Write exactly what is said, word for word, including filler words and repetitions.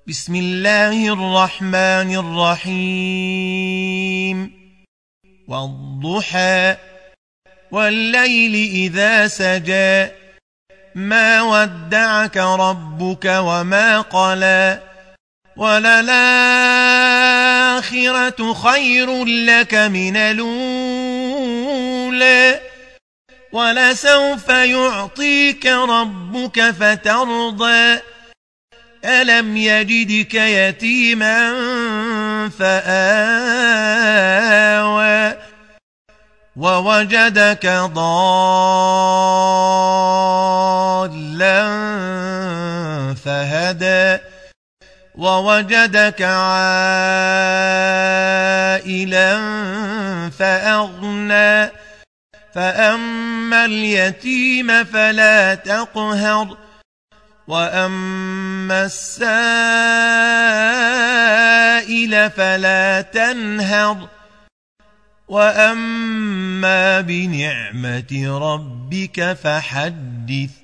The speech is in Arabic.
بسم الله الرحمن الرحيم والضحى والليل إذا سجى ما ودعك ربك وما قلى وللآخرة خير لك من الأولى ولسوف يعطيك ربك فترضى ألم يجدك يتيما فآوى ووجدك ضالا فهدى ووجدك عائلا فأغنى فأما اليتيم فلا تقهر وأما السائل فلا تنهر وأما بنعمة ربك فحدث.